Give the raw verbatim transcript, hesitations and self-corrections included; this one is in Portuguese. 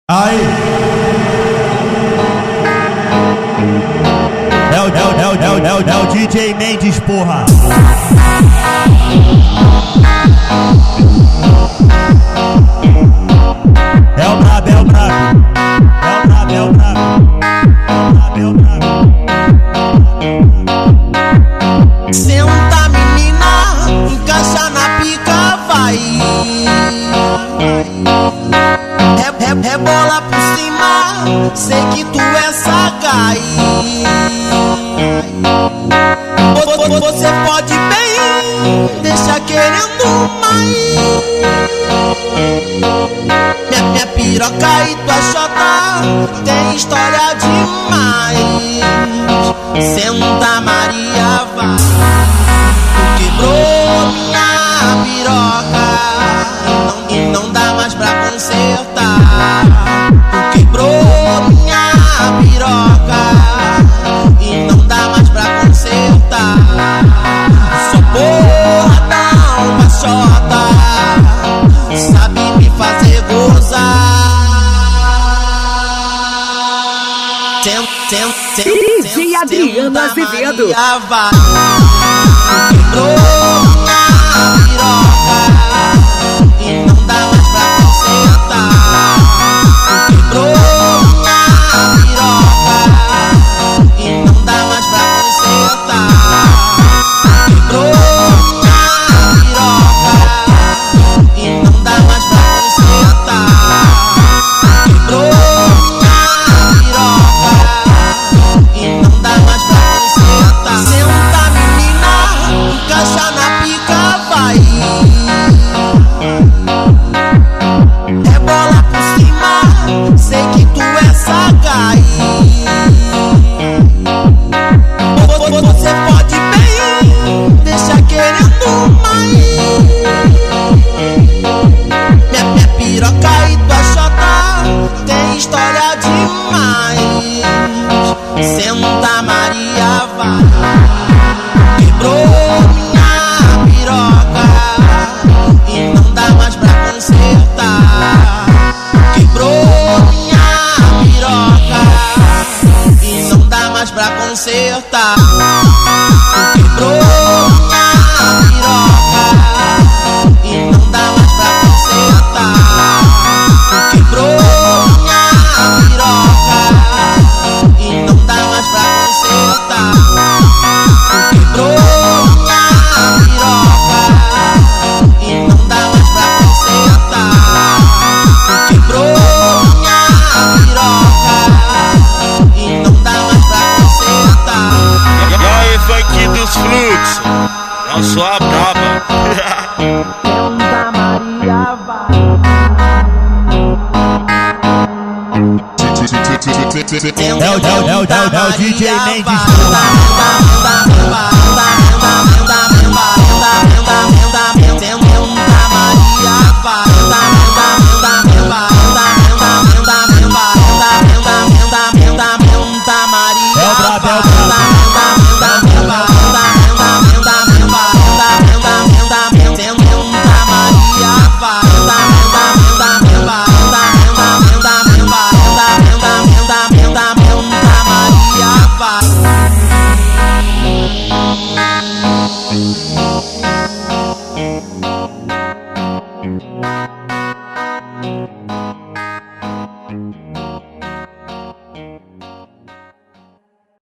Aí é o, é o, é o, é o, é o, é o D J Mendes, porra. É o brabo, é o brabo. É o brabo, é o brabo. É o brabo, é o brabo. Senta, menina, encaixa na pica, vai. Re, re, rebola por cima, sei que tu é sagaz. Você pode bem, deixa querendo mais. Minha, minha piroca e tua xota tem história demais. Senta, Maria, vai. Tu quebrou minha piroca e não dá mais pra consertar. Tu quebrou minha piroca e não dá mais pra consertar. Só porra dá uma xota, sabe me fazer gozar. Senta, senta, senta, D J Adriano Azevedo. Maria, vai. Tu quebrou minha piroca e não dá mais pra consertar. Tu quebrou minha piroca e não dá mais pra consertar. Tu quebrou minha piroca e não dá mais pra consertar. Tu quebrou minha piroca e não dá mais pra consertar. Senta, menina, encaixa na pica, vai. Rebola por cima, sei que tu é sagaz. Você pode bem, deixa querendo mais. Minha, minha piroca e tua xota tem história demais. Senta, Maria, vai. Quebrou minha piroca e não dá mais pra consertar. Quebrou minha piroca e não dá mais pra consertar. Quebrou minha piroca e não dá mais pra consertar. Quebrou minha piroca e não dá mais pra consertar. Quebrou minha piroca e não dá mais pra consertar. Quebrou minha piroca e não dá mais pra consertar. E aí, funk dos fluxos, não sou a braba. Senta, Maria, vai. É o, é o, é o, é o, é o D J Mendes, Thank you.